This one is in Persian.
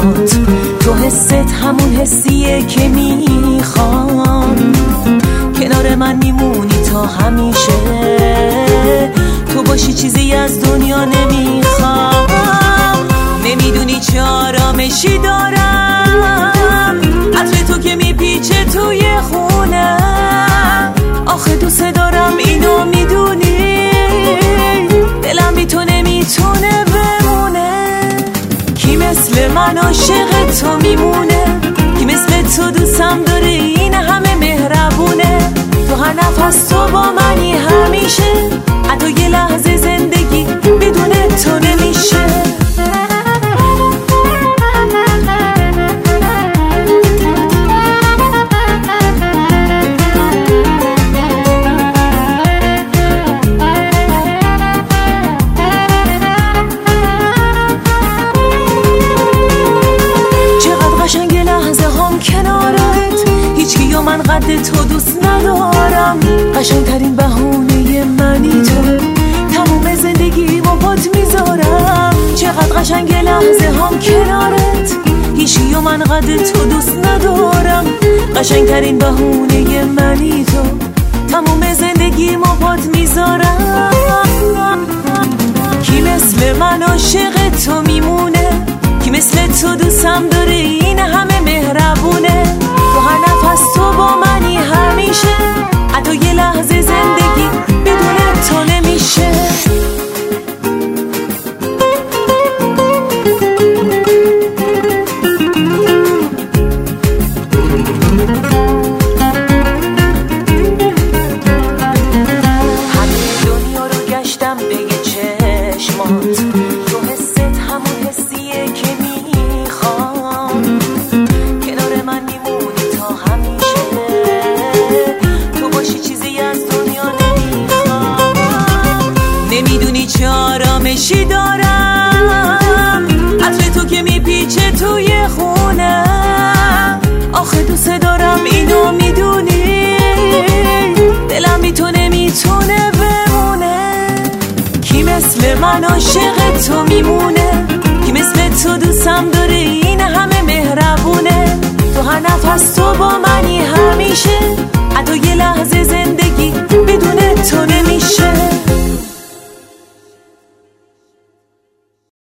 چشمات، تو حست همون حسیه که میخوام، کنار من میمونی تا همیشه، تو باشی چیزی از دنیا نمیخوام. نمیدونی چه آرامشی دارم، عطر تو که میپیچه توی خونه، آخه دوست دارم اینو میدونی، دلم بی تو نمیتونه بمونه. کی مثل من عاشق تو میمونه، کی مثل تو دوستم داره این همه مهربونه، تو هر نفس تو با منی همیشه، حتی یه لحظه زندگی بدون تو نمیشه. قشنگ لحظه هم کنارت، هیچکی و من قد تو دوست ندارم، قشنگ ترین بهونه منی تو، تموم زندگی با پات میذارم. چقدر قشنگ لحظه هم کنارت، هیچکی و من قد تو دوست ندارم، قشنگ ترین بهونه منی تو، تموم زندگی با پات میذارم. کی مثل من عاشق تو میمونه، کی مثل تو دوستم داره این همه مهربونه، تو هر نفس تو با منی همیشه، حتی یه لحظه زندگی بدون تو نمیشه. همه دنیا رو گشتم به چشمات، تو حست همون حسیه که میخوام، کنار من میمونی تا همیشه، تو باشی چیزی از دنیا نمیخوام. نمیدونی چه آرامشی دارم، عطر تو که میپیچه توی خونه، آخه دوست دارم اینو میدونی، دلم بی تو نمیتونه بمونه. کی مثل من عاشق تو میمونه، کی مثل تو دوستم داره این همه مهربونه، تو هر نفس تو با منی همیشه، حتی یه لحظه زندگی بدون